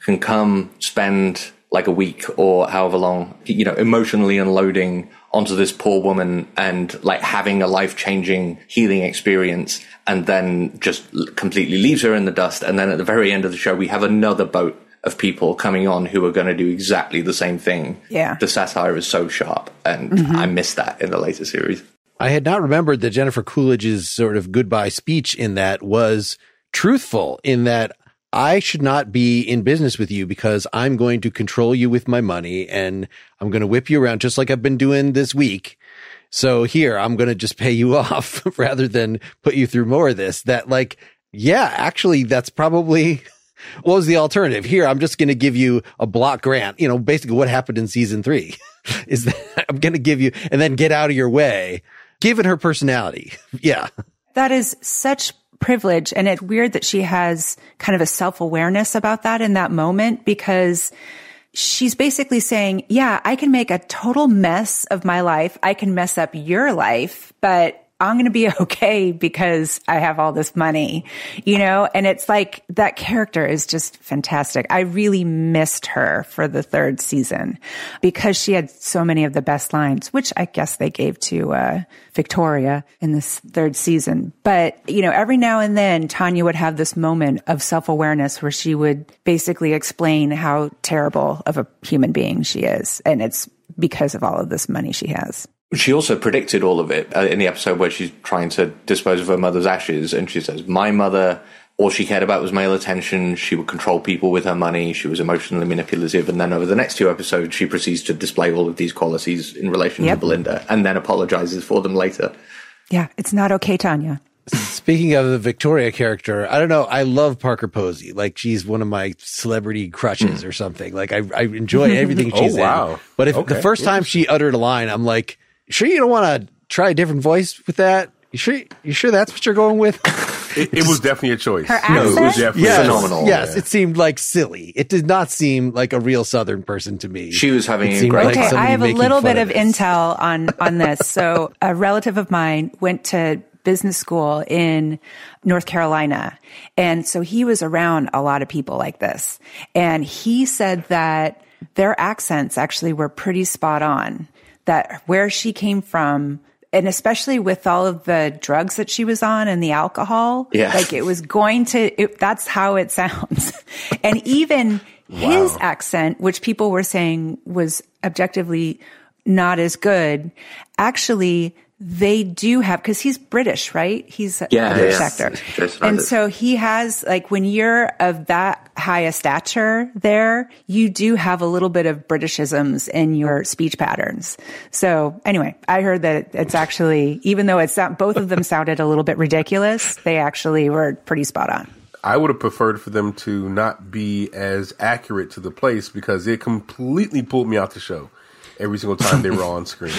Speaker 2: can come spend like a week or however long, you know, emotionally unloading onto this poor woman and like having a life-changing healing experience, and then just completely leaves her in the dust. And then at the very end of the show, we have another boat of people coming on who are going to do exactly the same thing.
Speaker 3: Yeah.
Speaker 2: The satire is so sharp, and mm-hmm. I missed that in the later series.
Speaker 1: I had not remembered that Jennifer Coolidge's sort of goodbye speech in that was truthful, in that I should not be in business with you because I'm going to control you with my money and I'm going to whip you around just like I've been doing this week. So here, I'm going to just pay you off rather than put you through more of this. That like, yeah, actually, that's probably what was the alternative here. I'm just going to give you a block grant. You know, basically what happened in season three is that I'm going to give you and then get out of your way, given her personality. Yeah.
Speaker 3: That is such privilege. And it's weird that she has kind of a self-awareness about that in that moment, because she's basically saying, yeah, I can make a total mess of my life. I can mess up your life, but I'm going to be okay because I have all this money, you know? And it's like that character is just fantastic. I really missed her for the third season because she had so many of the best lines, which I guess they gave to uh, Victoria in this third season. But, you know, every now and then Tanya would have this moment of self-awareness where she would basically explain how terrible of a human being she is. And it's because of all of this money she has.
Speaker 2: She also predicted all of it uh, in the episode where she's trying to dispose of her mother's ashes. And she says, my mother, all she cared about was male attention. She would control people with her money. She was emotionally manipulative. And then over the next two episodes, she proceeds to display all of these qualities in relation yep. to Belinda and then apologizes for them later.
Speaker 3: Yeah, it's not okay, Tanya.
Speaker 1: Speaking of the Victoria character, I don't know. I love Parker Posey. Like, she's one of my celebrity crushes mm. or something. Like, I, I enjoy everything she's
Speaker 4: oh, wow.
Speaker 1: in. But if okay. the first time she uttered a line, I'm like, sure you don't want to try a different voice with that? You sure you sure that's what you're going with?
Speaker 4: It, it was definitely a choice.
Speaker 3: Her accent?
Speaker 4: No, it was definitely
Speaker 1: yes,
Speaker 2: phenomenal.
Speaker 1: Yes,
Speaker 4: yeah.
Speaker 1: It seemed like silly. It did not seem like a real Southern person to me.
Speaker 2: She was having
Speaker 1: it
Speaker 2: a great
Speaker 1: like
Speaker 3: Okay, I have a little bit of,
Speaker 1: of
Speaker 3: intel on, on this. So a relative of mine went to business school in North Carolina. And so he was around a lot of people like this. And he said that their accents actually were pretty spot on. That where she came from, and especially with all of the drugs that she was on and the alcohol,
Speaker 2: yeah.
Speaker 3: like it was going to, it, that's how it sounds. And even wow. his accent, which people were saying was objectively not as good, actually they do have, because he's British, right? He's a
Speaker 2: yeah,
Speaker 3: British
Speaker 2: yeah.
Speaker 3: actor.
Speaker 2: Just
Speaker 3: and so he has, like, when you're of that high a stature there, you do have a little bit of Britishisms in your speech patterns. So anyway, I heard that it's actually, even though it's not, both of them sounded a little bit ridiculous, they actually were pretty spot on.
Speaker 4: I would have preferred for them to not be as accurate to the place, because it completely pulled me out the show every single time they were on screen.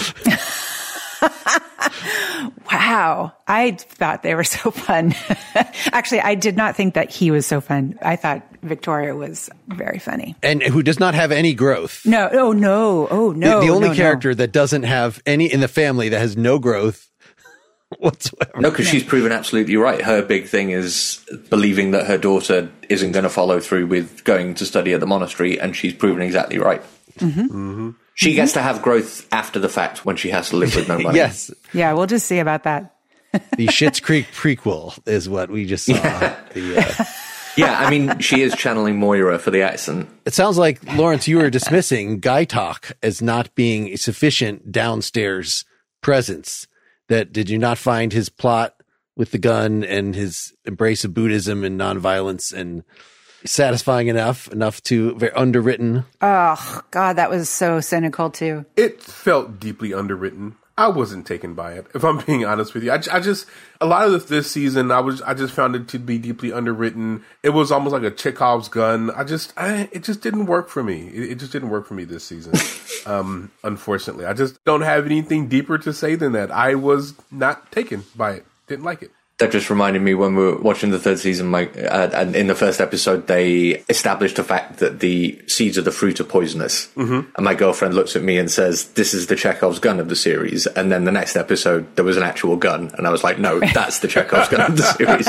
Speaker 3: Wow. I thought they were so fun. Actually, I did not think that he was so fun. I thought Victoria was very funny.
Speaker 1: And who does not have any growth.
Speaker 3: No, oh, no. Oh, no.
Speaker 1: The, the only
Speaker 3: no,
Speaker 1: character
Speaker 3: no.
Speaker 1: that doesn't have any in the family that has no growth whatsoever.
Speaker 2: No, because she's proven absolutely right. Her big thing is believing that her daughter isn't going to follow through with going to study at the monastery, and she's proven exactly right.
Speaker 3: Mm-hmm.
Speaker 4: Mm-hmm.
Speaker 2: She
Speaker 3: mm-hmm.
Speaker 2: gets to have growth after the fact when she has to live with no money.
Speaker 1: Yes.
Speaker 3: Yeah, we'll just see about that.
Speaker 1: The Schitt's Creek prequel is what we just saw.
Speaker 2: Yeah.
Speaker 1: The, uh,
Speaker 2: yeah, I mean, she is channeling Moira for the accent.
Speaker 1: It sounds like, Lawrence, you were dismissing Guy Talk as not being a sufficient downstairs presence. That did you not find his plot with the gun and his embrace of Buddhism and nonviolence and satisfying enough, enough to very underwritten?
Speaker 3: Oh, God, that was so cynical, too.
Speaker 4: It felt deeply underwritten. I wasn't taken by it, if I'm being honest with you. I, I just, a lot of this, this season, I was, I just found it to be deeply underwritten. It was almost like a Chekhov's gun. I just, I, it just didn't work for me. It, it just didn't work for me this season. um, unfortunately, I just don't have anything deeper to say than that. I was not taken by it. Didn't like it.
Speaker 2: That just reminded me when we were watching the third season, my, uh, and in the first episode, they established the fact that the seeds of the fruit are poisonous. Mm-hmm. And my girlfriend looks at me and says, this is the Chekhov's gun of the series. And then the next episode, there was an actual gun. And I was like, no, that's the Chekhov's gun of the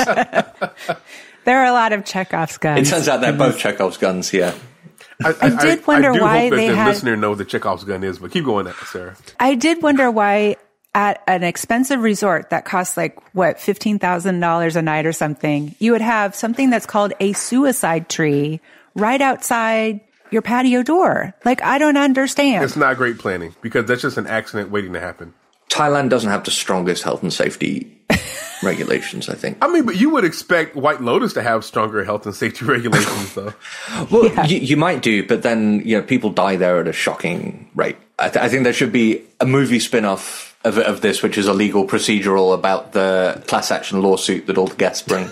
Speaker 2: series.
Speaker 3: There are a lot of Chekhov's guns.
Speaker 2: It turns out they're both Chekhov's guns, yeah.
Speaker 3: I, I, I did wonder
Speaker 4: I, I do
Speaker 3: why
Speaker 4: hope that
Speaker 3: they
Speaker 4: the
Speaker 3: had...
Speaker 4: listener knows what Chekhov's gun is, but keep going, Sarah.
Speaker 3: I did wonder why at an expensive resort that costs like, what, fifteen thousand dollars a night or something, you would have something that's called a suicide tree right outside your patio door. Like, I don't understand.
Speaker 4: It's not great planning because that's just an accident waiting to happen.
Speaker 2: Thailand doesn't have the strongest health and safety regulations, I think.
Speaker 4: I mean, but you would expect White Lotus to have stronger health and safety regulations, though.
Speaker 2: Well,
Speaker 3: Yeah.
Speaker 2: you, you might do, but then, you know, people die there at a shocking rate. I, th- I think there should be a movie spin-off of, of this, which is a legal procedural about the class action lawsuit that all the guests bring.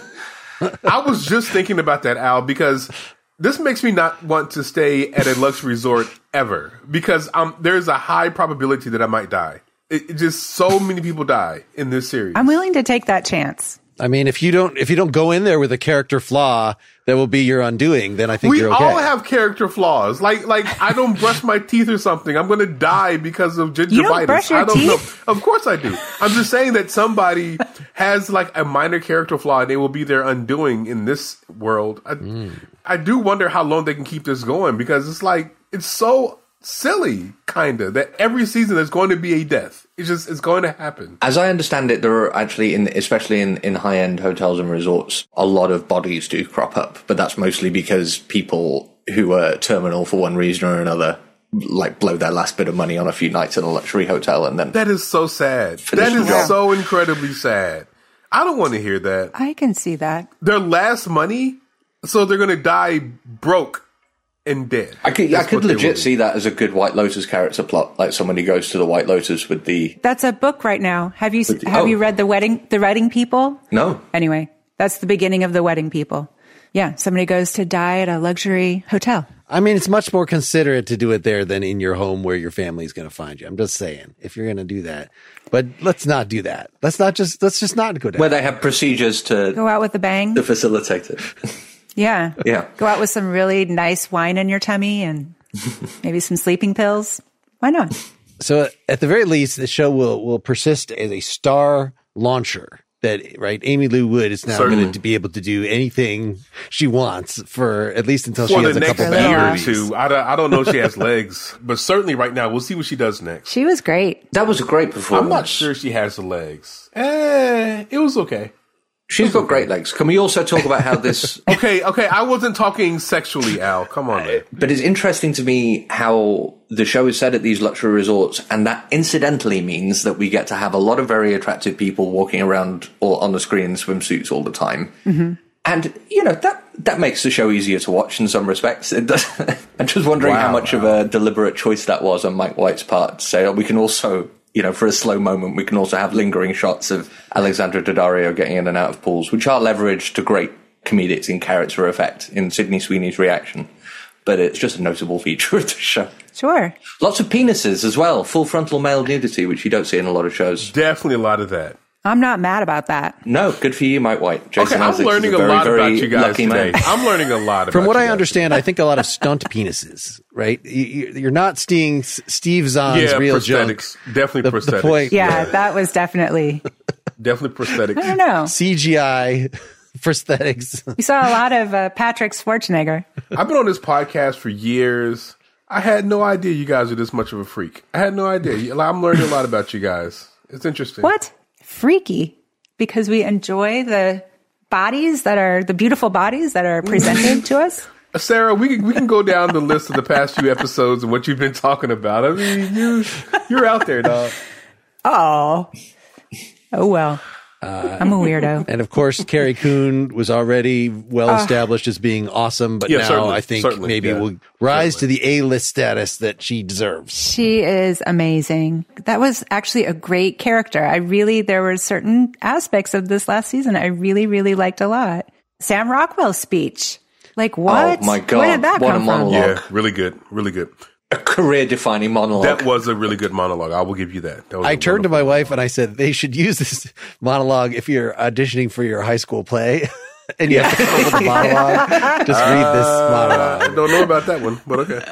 Speaker 4: I was just thinking about that, Al, because this makes me not want to stay at a luxury resort ever because um, there's a high probability that I might die. It, it just so many people die in this series.
Speaker 3: I'm willing to take that chance.
Speaker 1: I mean, if you don't if you don't go in there with a character flaw that will be your undoing, then I think
Speaker 4: we
Speaker 1: you're okay.
Speaker 4: all have character flaws. Like, like I don't brush my teeth or something. I'm going to die because of gingivitis.
Speaker 3: You don't brush your
Speaker 4: I don't
Speaker 3: teeth?
Speaker 4: know. Of course I do. I'm just saying that somebody has like a minor character flaw and it will be their undoing in this world. I, mm. I do wonder how long they can keep this going because it's like, it's so silly, kind of, that every season there's going to be a death. It's just, it's going to happen.
Speaker 2: As I understand it, there are actually, in especially in, in high-end hotels and resorts, a lot of bodies do crop up, but that's mostly because people who are terminal for one reason or another, like, blow their last bit of money on a few nights in a luxury hotel and then...
Speaker 4: That is so sad. That is
Speaker 2: job.
Speaker 4: so incredibly sad. I don't want to hear that.
Speaker 3: I can see that.
Speaker 4: Their last money, so they're going to die broke. And dead.
Speaker 2: I could,
Speaker 4: That's
Speaker 2: I could
Speaker 4: what they
Speaker 2: legit
Speaker 4: will
Speaker 2: see that as a good White Lotus character plot, like somebody goes to the White Lotus with the...
Speaker 3: That's a book right now. Have you
Speaker 2: the,
Speaker 3: have
Speaker 2: oh.
Speaker 3: you read the wedding the Wedding People?
Speaker 2: No.
Speaker 3: Anyway, that's the beginning of the Wedding People. Yeah, somebody goes to die at a luxury hotel.
Speaker 1: I mean, it's much more considerate to do it there than in your home where your family's going to find you. I'm just saying, if you're going to do that. But let's not do that. Let's not just, let's just not go down.
Speaker 2: Where they have procedures to...
Speaker 3: Go out with a bang.
Speaker 2: To facilitate it.
Speaker 3: Yeah.
Speaker 2: Yeah.
Speaker 3: Go out with some really nice wine in your tummy and maybe some sleeping pills. Why not?
Speaker 1: So at the very least, the show will, will persist as a star launcher. That, right, Amy Lou Wood is now
Speaker 4: Certainly.
Speaker 1: going to be able to do anything she wants for at least until she
Speaker 4: For
Speaker 1: has
Speaker 4: the
Speaker 1: a
Speaker 4: next
Speaker 1: couple
Speaker 4: year or
Speaker 1: babies.
Speaker 4: two. I don't, I don't know if she has legs, but certainly right now, we'll see what she does next.
Speaker 3: She was great.
Speaker 2: That was a great performance.
Speaker 4: I'm not sure she has the legs. Eh, it was okay.
Speaker 2: She's got great legs. Can we also talk about how this...
Speaker 4: Okay, okay, I wasn't talking sexually, Al. Come on, man.
Speaker 2: But it's interesting to me how the show is set at these luxury resorts, and that incidentally means that we get to have a lot of very attractive people walking around or on the screen in swimsuits all the time. Mm-hmm. And, you know, that, that makes the show easier to watch in some respects. It does. I'm just wondering
Speaker 4: Wow,
Speaker 2: how much
Speaker 4: wow.
Speaker 2: of a deliberate choice that was on Mike White's part to say, oh, we can also... You know, for a slow moment, we can also have lingering shots of Alexandra Daddario getting in and out of pools, which are leveraged to great comedic and character effect in Sydney Sweeney's reaction. But it's just a notable feature of the show.
Speaker 3: Sure.
Speaker 2: Lots of penises as well. Full frontal male nudity, which you don't see in a lot of shows.
Speaker 4: Definitely a lot of that.
Speaker 3: I'm not mad about that.
Speaker 2: No, good for you, Mike White. Jason
Speaker 4: Okay, I'm
Speaker 2: Isaacs
Speaker 4: learning
Speaker 2: is
Speaker 4: a,
Speaker 2: a very,
Speaker 4: lot
Speaker 2: very
Speaker 4: about you guys
Speaker 2: lucky
Speaker 4: today.
Speaker 2: man.
Speaker 4: I'm learning a lot about
Speaker 1: From what
Speaker 4: you
Speaker 1: I
Speaker 4: guys
Speaker 1: understand, I think a lot of stunt penises, right? You- you- You're not seeing S- Steve Zahn's
Speaker 4: Yeah,
Speaker 1: real junk.
Speaker 4: prosthetics. Definitely
Speaker 1: The- the
Speaker 4: prosthetics.
Speaker 1: point-
Speaker 3: Yeah, that was definitely,
Speaker 4: Definitely prosthetics.
Speaker 3: I don't know.
Speaker 1: C G I prosthetics.
Speaker 3: We saw a lot of uh, Patrick Schwarzenegger.
Speaker 4: I've been on this podcast for years. I had no idea you guys are this much of a freak. I had no idea. I'm learning a lot about you guys. It's interesting.
Speaker 3: What? Freaky. Because we enjoy the bodies that are, the beautiful bodies that are presented to us.
Speaker 4: Sarah, we can, we can go down the list of the past few episodes and what you've been talking about. I mean, you, you're out there, dog.
Speaker 3: Oh. Oh, well. I'm a weirdo.
Speaker 1: And of course, Carrie Coon was already well established as being awesome, but
Speaker 4: Yeah,
Speaker 1: now
Speaker 4: certainly,
Speaker 1: I think
Speaker 4: certainly,
Speaker 1: maybe
Speaker 4: yeah.
Speaker 1: will rise
Speaker 4: Certainly.
Speaker 1: to the A-list status that she deserves.
Speaker 3: She is amazing. That was actually a great character. I really, there were certain aspects of this last season I really, really liked a lot. Sam Rockwell's speech. Like, what?
Speaker 2: Oh, my God.
Speaker 3: Where did that
Speaker 2: What a
Speaker 3: come from?
Speaker 2: monologue.
Speaker 4: Yeah, really good. Really good.
Speaker 2: a career-defining monologue.
Speaker 4: That was a really good monologue. I will give you that. that was
Speaker 1: I turned to my wife and I said, they should use this monologue if you're auditioning for your high school play. And you have to come up with a monologue. Just read this monologue.
Speaker 4: I don't know about that one, but okay.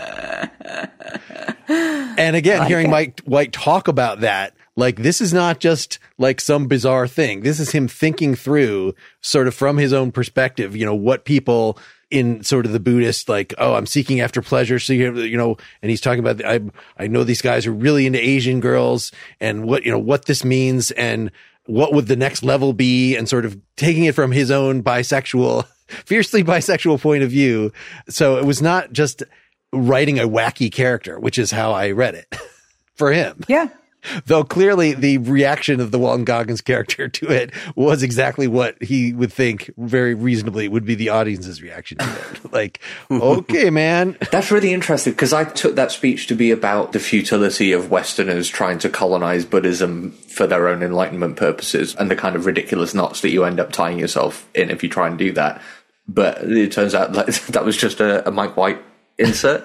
Speaker 1: And again,
Speaker 3: like
Speaker 1: hearing
Speaker 3: it.
Speaker 1: Mike White talk about that, like, this is not just like some bizarre thing. This is him thinking through sort of from his own perspective, you know, what people in sort of the Buddhist, like, oh, I'm seeking after pleasure. So, you know, and he's talking about, I, I know these guys are really into Asian girls and what, you know, what this means and what would the next level be, and sort of taking it from his own bisexual, fiercely bisexual point of view. So it was not just writing a wacky character, which is how I read it for him.
Speaker 3: Yeah.
Speaker 1: Though clearly the reaction of the Walton Goggins character to it was exactly what he would think very reasonably would be the audience's reaction to it. Like, okay, man.
Speaker 2: That's really interesting, because I took that speech to be about the futility of Westerners trying to colonize Buddhism for their own enlightenment purposes and the kind of ridiculous knots that you end up tying yourself in if you try and do that. But it turns out that that was just a, a Mike White insert.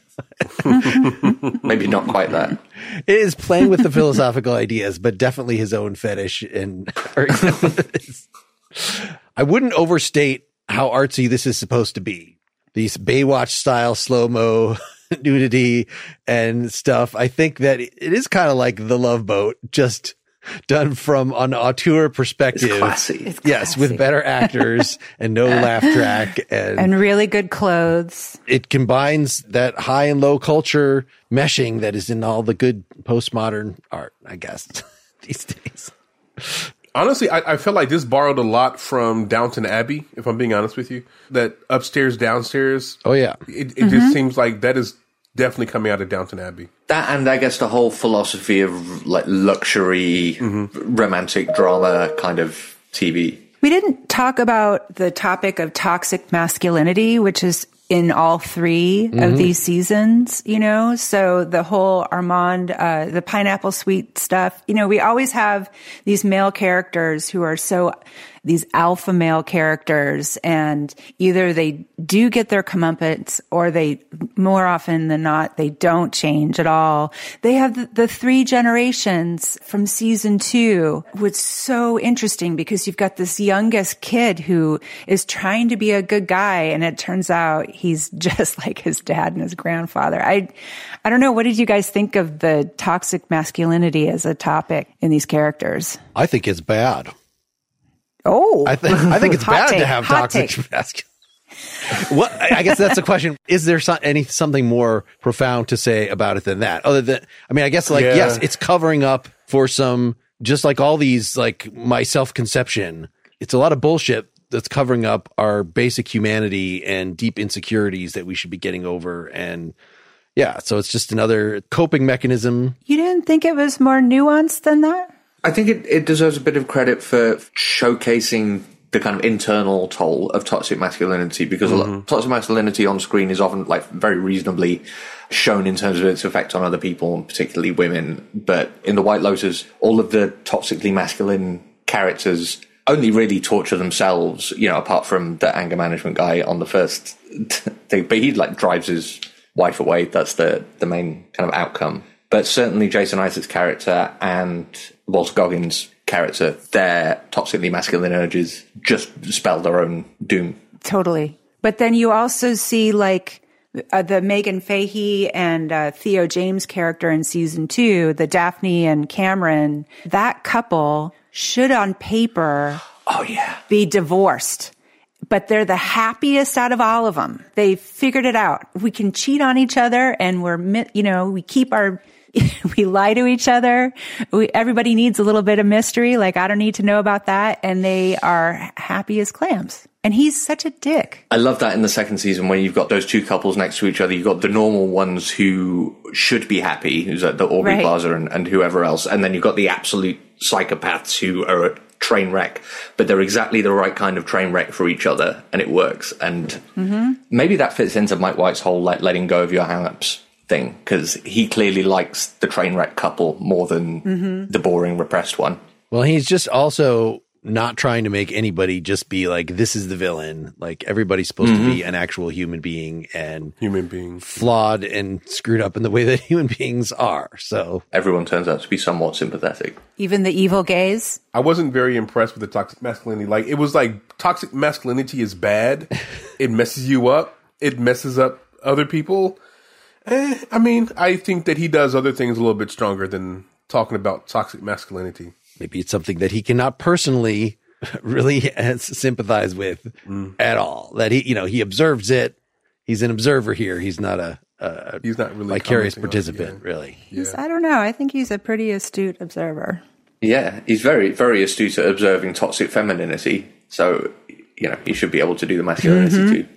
Speaker 2: Maybe not quite that.
Speaker 1: It is playing with the philosophical ideas, but definitely his own fetish. And or, you know, I wouldn't overstate how artsy this is supposed to be. These Baywatch style slow-mo nudity and stuff. I think that it is kind of like The Love Boat, just done from an auteur perspective.
Speaker 2: It's classy.
Speaker 3: It's
Speaker 1: Yes,
Speaker 3: classy.
Speaker 1: with better actors and no laugh track. And,
Speaker 3: And really good clothes.
Speaker 1: it combines that high and low culture meshing that is in all the good postmodern art, I guess, these days.
Speaker 4: Honestly, I, I felt like this borrowed a lot from Downton Abbey, if I'm being honest with you. That upstairs, downstairs.
Speaker 1: Oh, yeah.
Speaker 4: It, it mm-hmm. just seems like that is definitely coming out of Downton Abbey.
Speaker 2: That, and I guess the whole philosophy of like luxury, mm-hmm. romantic drama kind of T V.
Speaker 3: We didn't talk about the topic of toxic masculinity, which is in all three mm-hmm. of these seasons, you know? So the whole Armand, uh, the pineapple sweet stuff, you know, we always have these male characters who are so, these alpha male characters, and either they do get their comeuppance or they, more often than not, they don't change at all. They have the, the three generations from season two, which is so interesting because you've got this youngest kid who is trying to be a good guy, and it turns out he's just like his dad and his grandfather. I, I don't know. What did you guys think of the toxic masculinity as a topic in these characters?
Speaker 1: I think it's bad.
Speaker 3: Oh,
Speaker 1: I think I think it's bad
Speaker 3: take,
Speaker 1: to have
Speaker 3: hot
Speaker 1: toxic
Speaker 3: take.
Speaker 1: masculinity. What I guess that's the question. Is there some, any something more profound to say about it than that? Other than, I mean, I guess like
Speaker 4: Yeah.
Speaker 1: yes, it's covering up for some, just like all these, like my self-conception. It's a lot of bullshit that's covering up our basic humanity and deep insecurities that we should be getting over. And yeah, so it's just another coping mechanism.
Speaker 3: You didn't think it was more nuanced than that?
Speaker 2: I think it, it deserves a bit of credit for showcasing the kind of internal toll of toxic masculinity, because mm-hmm. a lot, toxic masculinity on screen is often like very reasonably shown in terms of its effect on other people, and particularly women. But in The White Lotus, all of the toxically masculine characters only really torture themselves, you know, apart from the anger management guy on the first thing. But he like drives his wife away. That's the, the main kind of outcome. But certainly Jason Isaacs' character and Walton Goggins' character, their toxically masculine urges just spell their own doom.
Speaker 3: Totally. But then you also see like uh, the Megan Fahey and uh, Theo James character in season two, the Daphne and Cameron, that couple should on paper
Speaker 2: oh yeah
Speaker 3: be divorced. But they're the happiest out of all of them. They figured it out. We can cheat on each other, and we're, you know, we keep our, we lie to each other. We, everybody needs a little bit of mystery. Like, I don't need to know about that. And they are happy as clams. And he's such a dick.
Speaker 2: I love that in the second season when you've got those two couples next to each other. You've got the normal ones who should be happy, who's at the Aubrey
Speaker 3: Right.
Speaker 2: Plaza and, and whoever else. And then you've got the absolute psychopaths who are a train wreck, but they're exactly the right kind of train wreck for each other, and it works. And mm-hmm. maybe that fits into Mike White's whole like letting go of your hang-ups thing, because he clearly likes the train wreck couple more than mm-hmm. the boring repressed one.
Speaker 1: Well, he's just also not trying to make anybody just be like, this is the villain. Like, everybody's supposed mm-hmm. to be an actual human being and
Speaker 4: human being
Speaker 1: flawed and screwed up in the way that human beings are. So
Speaker 2: everyone turns out to be somewhat sympathetic.
Speaker 3: Even the evil gays.
Speaker 4: I wasn't very impressed with the toxic masculinity. Like, it was like toxic masculinity is bad. It messes you up. It messes up other people. Eh, I mean, I think that he does other things a little bit stronger than talking about toxic masculinity.
Speaker 1: Maybe it's something that he cannot personally really sympathize with mm. at all. That he, you know, he observes it. He's an observer here. He's not a, a
Speaker 4: he's not really
Speaker 1: vicarious participant,
Speaker 4: it, yeah.
Speaker 1: really.
Speaker 3: He's, yeah. I don't know. I think he's a pretty astute observer.
Speaker 2: Yeah, he's very, very astute at observing toxic femininity. So, you know, he should be able to do the masculinity
Speaker 3: mm-hmm.
Speaker 2: too.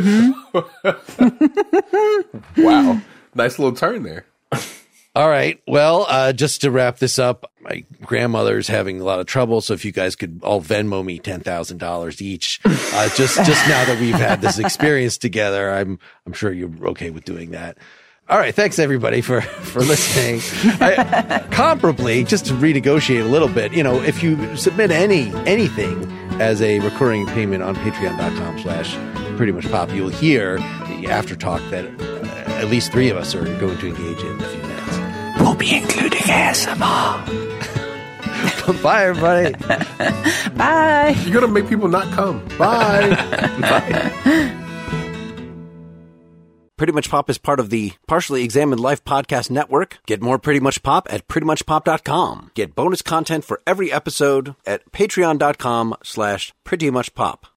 Speaker 3: Mm-hmm.
Speaker 4: Wow. Nice little turn there.
Speaker 1: All right. Well, uh, just to wrap this up, my grandmother's having a lot of trouble. So if you guys could all Venmo me ten thousand dollars each, uh, just, just now that we've had this experience together, I'm, I'm sure you're okay with doing that. All right. Thanks everybody for, for listening. I, comparably, just to renegotiate a little bit, you know, if you submit any, anything as a recurring payment on patreon.com slash pretty much pop, you'll hear the after talk that uh, at least three of us are going to engage in in a few minutes.
Speaker 3: We'll be including A S M R.
Speaker 1: Bye, everybody.
Speaker 3: Bye.
Speaker 4: You're going to make people not come. Bye.
Speaker 1: Bye. Pretty Much Pop is part of the Partially Examined Life Podcast Network. Get more Pretty Much Pop at pretty much pop dot com. Get bonus content for every episode at patreon.com slash pretty much pop.